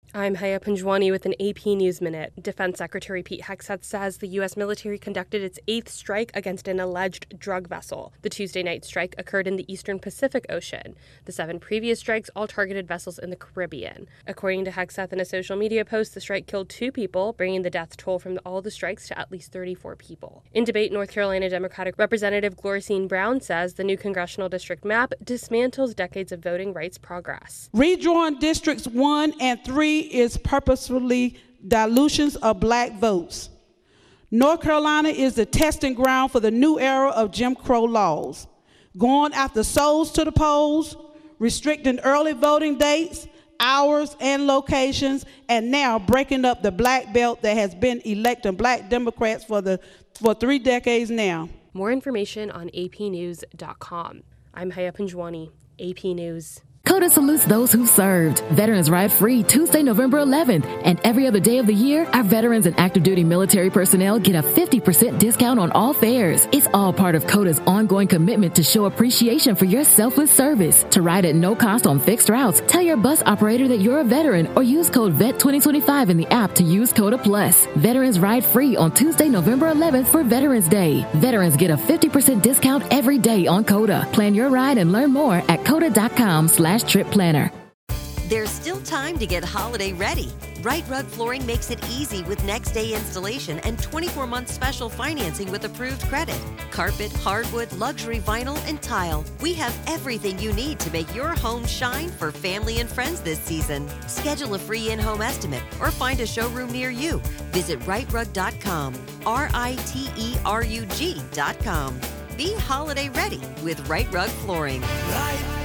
I'm Haya Panjwani with an AP News Minute. Defense Secretary Pete Hegseth says the U.S. military conducted its 8th strike against an alleged drug vessel. The Tuesday night strike occurred in the eastern Pacific Ocean. The 7 previous strikes all targeted vessels in the Caribbean. According to Hegseth in a social media post, the strike killed 2 people, bringing the death toll from all the strikes to at least 34 people. In debate, North Carolina Democratic Representative Glorcine Brown says the new congressional district map dismantles decades of voting rights progress. Redrawing districts 1 and 3 is purposefully dilutions of black votes. North Carolina is the testing ground for the new era of Jim Crow laws, going after souls to the polls, restricting early voting dates, hours, and locations, and now breaking up the black belt that has been electing black Democrats for 3 decades now. More information on apnews.com. I'm Haya Panjwani, AP News. COTA salutes those who served. Veterans Ride Free Tuesday, November 11th. And every other day of the year, our veterans and active duty military personnel get a 50% discount on all fares. It's all part of COTA's ongoing commitment to show appreciation for your selfless service. To ride at no cost on fixed routes, tell your bus operator that you're a veteran or use code VET2025 in the app to use COTA Plus. Veterans Ride Free on Tuesday, November 11th for Veterans Day. Veterans get a 50% discount every day on COTA. Plan your ride and learn more at COTA.com/trip planner. There's still time to get holiday ready. Right Rug Flooring makes it easy with next day installation and 24-month special financing with approved credit. Carpet, hardwood, luxury vinyl, and tile. We have everything you need to make your home shine for family and friends this season. Schedule a free in-home estimate or find a showroom near you. Visit rightrug.com, RITERUG.com. Be holiday ready with Right Rug Flooring. Right.